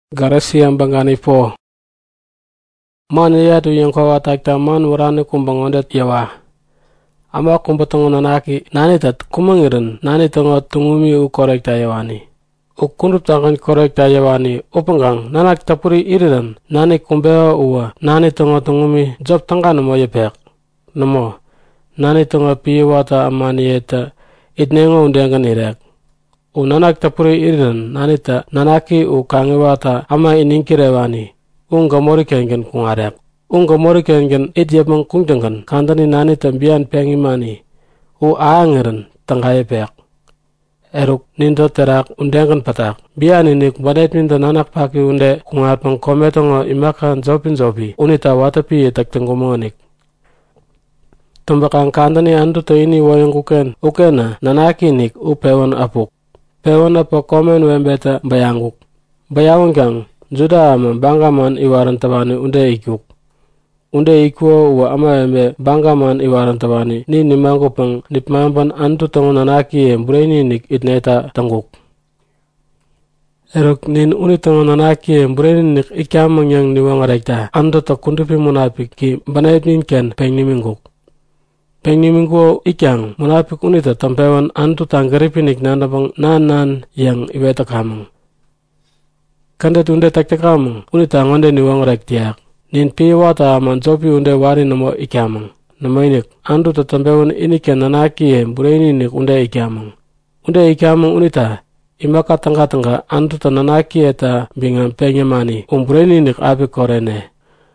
Garasi yang bangani po. Man yatu yang kawa takta man warani kumbang ondet yawa. Ama kumbatongo nanaki nani tat kumangiran nani tongo tungumi u korekta yawani. U kundup tangan korekta yawani upanggang nanak tapuri iriran nani kumbeo uwa nani tongo tungumi job tangana mo yepek. Namo nani tongo piwata amani yeta itnengo undengan irek. U nanak tapuri iriran nani ta nanaki u kangiwata ama ininkirewani. Unga mori kengen kungarek. Unga mori kengen idyabang kungjangan kandani nani tambian pengimani. U aangiran tanggaye pek. Eruk nindo terak undengan patak. Bian ini badet minta nanak paki unde kungarpang kometongo imakan zopi unita watapi tak tenggomonganik. Tumbakang kandani andu to ini wayang ukena nanaki nik u pewan apuk. Pewan apa komen wembeta bayanguk. Bayawanggang juda ama bangaman iwaran tabani unde ikuk. Unde ikuo wa ama wembe bangaman iwaran tabani ni nimango pang nipmampan antu tongo nanaki embraini nik itneta tangguk. Erok nin uni tongo nanaki embraini nik ikamang yang niwangarekta andu to kundupi munapik ki banayit ken pengniminguk. Pengnimingko ikyang munapik unita tampewan antu tanggaripinik nanabang nan yang iweta kamang. Kandet unde taktekamang unita ngonde niwangarek tiak. Nin piwata man zopi unde wari namo ikyamang. Namainik antu tatampewan iniken nanaki buraininik unde ikyamang. Unde ikyamang unita imaka tangga antu tananaki eta bingang pengyamani buraininik api korene.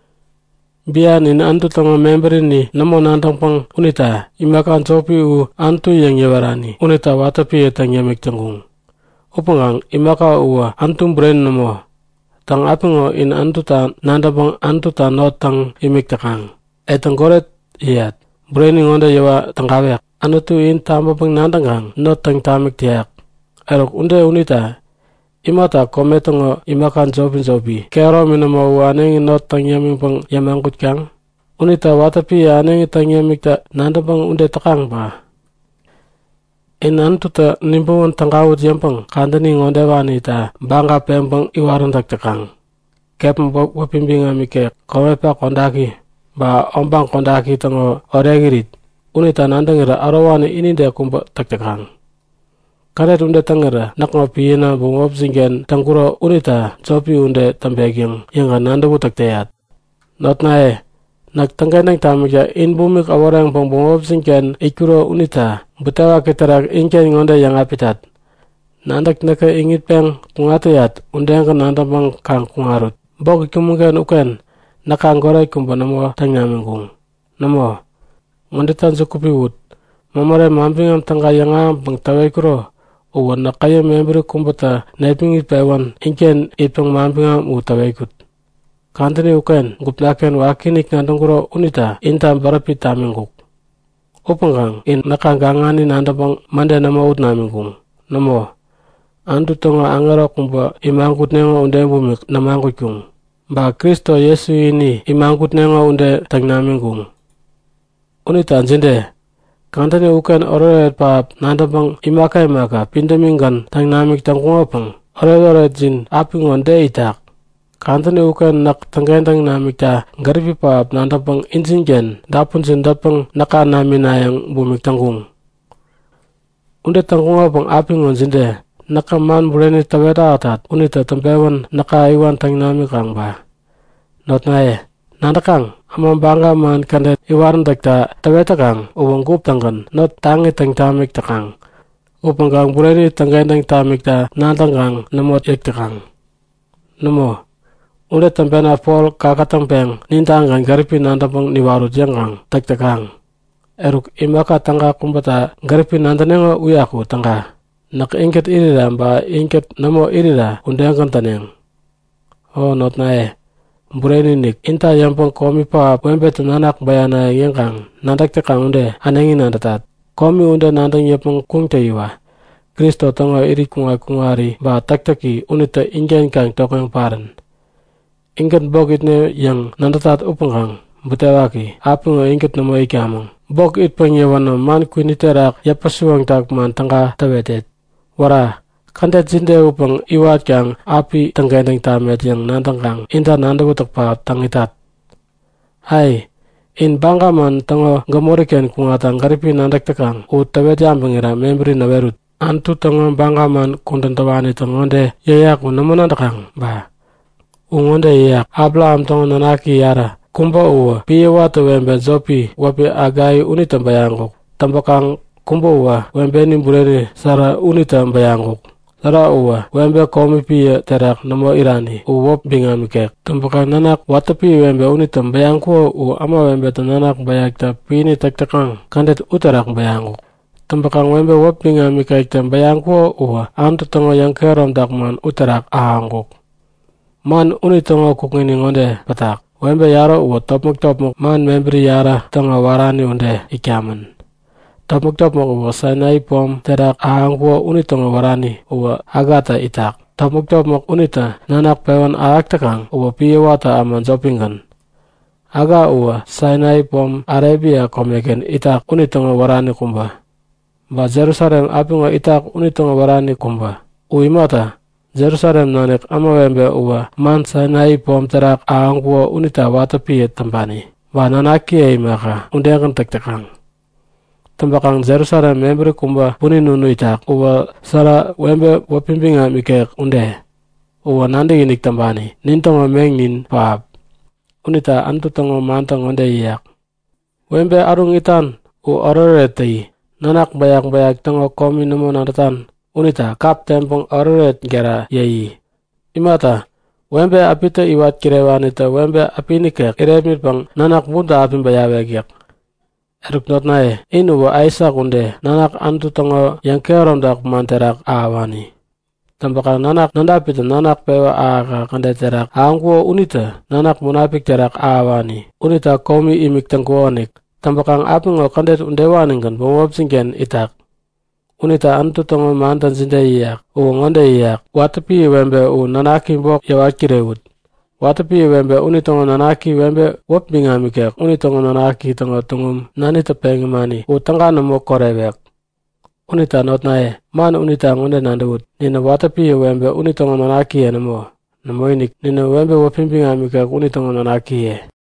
Bian in antu tongo memberi ni namo nantang pang unita imakan zopi u antu yang yawarani unita watapi etang yamek tanggung. Upangang imaka uwa antum brain namo tang apingo in antu ta nantang pang antu ta notang imik takang. Etang goret iyat brain ngonda yawa tangkawek anutu in tamba pang nantang kang notang tamik tiak. Erok unde unita imata kometongo imakan zopi kero minamo wanengi not tangyaming pang yamangkut kang unita watapi anengi tangyamik ta nanda pang unde takang ba in antu ta nimbawon tangkawut yampang kandani ngonde wanita bangga pempang iwaran takang kepang wapimbingami ke komepa kondaki ba ombang kondaki tango oregirit unita nandangira arawani ini de kumba takang. Karet unde tangera nakma piyena bungop zingen tangkuro unita zopi unde tambegyang yang nanda butak teyat. Not nae nak tanggenang tamikya in bumik awarang pang bungop zingen ikuro unita butawa kitarak ingken ngonde yang apitat. Nandak naka ingit peng kungatayat unde yang nanda bang kang kungarut. Bok ikumugan uken nakanggoray kumbanamo tangnamingkung. Namo ngonde tan sukupi wut mamare mampingam tangga yang pang tawai kuro. Uwan na kaya memberi kumbata naiping ipewan ingken ipang mampingam utawaikut. Kantani uken gupnaken wakinik nandangkuro unita intam barapi tamingkuk. Upanggang in nakangangani nandabang mande nama ut namingkung. Namo antu tonga angara kumba imangkut nengo unde bumik namangkut kung. Ba Kristo Yesu ini imangkut nengo unde tagnamingkung. Unita anjinde kantani ukan ororet pap nandabang imaka pindaminggan tangnamik tangkungapang ororet jin apingon de itak. Kantani ukan nak tanggendang namik ta garipi pap nandabang injingen dapun jin dapang naka naminayang bumik tangkung. Unde tangkungapang apingon jinde naka man bureni taweda atat unita tampewan naka iwan tangnamik ang ba. Not nae nandakang amang bangga man kandet iwaran takta taweta kang uwang gup tangkan not tangi tang tamik takang upang kang bureni tanggendang tamik ta nantang kang namot ek takang. Namo ulit tampena pol kakatang peng nintang kang garipi nantang niwarut yang kang taktakang. Eruk imaka tangga kumbata garipi nantanengo uyaku tangga nak ingket irira ba ingket namo irira undang taneng. Oh not nae bureni nik inta yampang komi pa pembe nanak bayana yang kang nandak tekang unde anengi nandatat komi unde nandang yapang kung teiwa Kristo tonga iri kungari ba taktaki unita ingen kang tokang paran inget bogit ne yang nandatat upang butewaki apung inget namo ikamang bog it pangyawan man kuniterak yapasuang tak man tangga tawetet wara kandet zinde upang iwat kang api tenggendeng tamet yang nantang kang inta nanda wutak pa tangitat. Hai, in bangka man tango gamoriken kungatan garipi nandak tekang utawet yambangira membri na werut. Antu tango bangka man kuntantawani tangonde yayak unamunandakang ba. Ungonde yayak Abraham tango nanaki yara. Kumba uwa piye watu wembe zopi wapi agai unita bayangok. Tambakang kumba uwa wembe nimbureni sara unita bayangok. Sara uwa wembe komi piye terak namo irani uwop bingami kek. Tambakang nanak watapi wembe unita bayangko u ama wembe tananak bayakta pini tektekang kandet utarak bayangok. Tambakang wembe wop bingami kek bayangko uwa antu tango yang kerom dakman utarak ahangok. Man unitongo kukini ngonde patak. Wembe yara uwa topmuk man membri yara tanga warani unde ikyaman. Topmuk uwa Sinai pom terak ahangwo unitonga warani uwa agata itak. Topmuk unita nanak pewan aaktakang uwa piye wata aman zopingan. Aga uwa Sinai pom Arabia komeken itak unitonga warani kumba. Ba Jerusalem apinga itak unitonga warani kumba. Uimata Jerusalem nanek ama wembe uwa man Sinai pom terak ahangwo unita wata piye tambani. Ba nanaki ay maka undengan tektekang. Tambakang Jerusalem membri kumba puni nunu itak uwa sara wembe wapimbinga mikek unde. Uwa nandi inik tambani. Nintongo mengnin paap. Unita antu tongo mantang unde iyak. Wembe arung itan u ororeti. Nanak bayak tongo komi namo nandatan. Unita kap tempong ororet gera yayi. Imata wembe apita iwat kirewanita wembe apinikek iremit pang nanak muda apin bayawegyak. Eruk not nae inu wa Aisak unde nanak antu tongo yang kerom dak manterak awani. Tambakang nanak nandapita nanak pewa aga kandeterak angwo unita nanak munapik terak awani. Unita komi imik tengkuonik. Tambakang apingo kandet undewaningan bumwapsingken itak. Unita antu tongo mantan zinde iyak, ngonde iyak, watapi wembe nanaki mbok yawat kirewut. Watapi wembe unitongo nanaki wembe wop bingami kek, unitongo nanaki tongo tungum nanita pengimani, tangga namo korewek. Unita not nae, man unita ngonde nandawut, nina watapi wembe unitongo nanaki namo inik, nina wembe wop bingami kek unitongo nanaki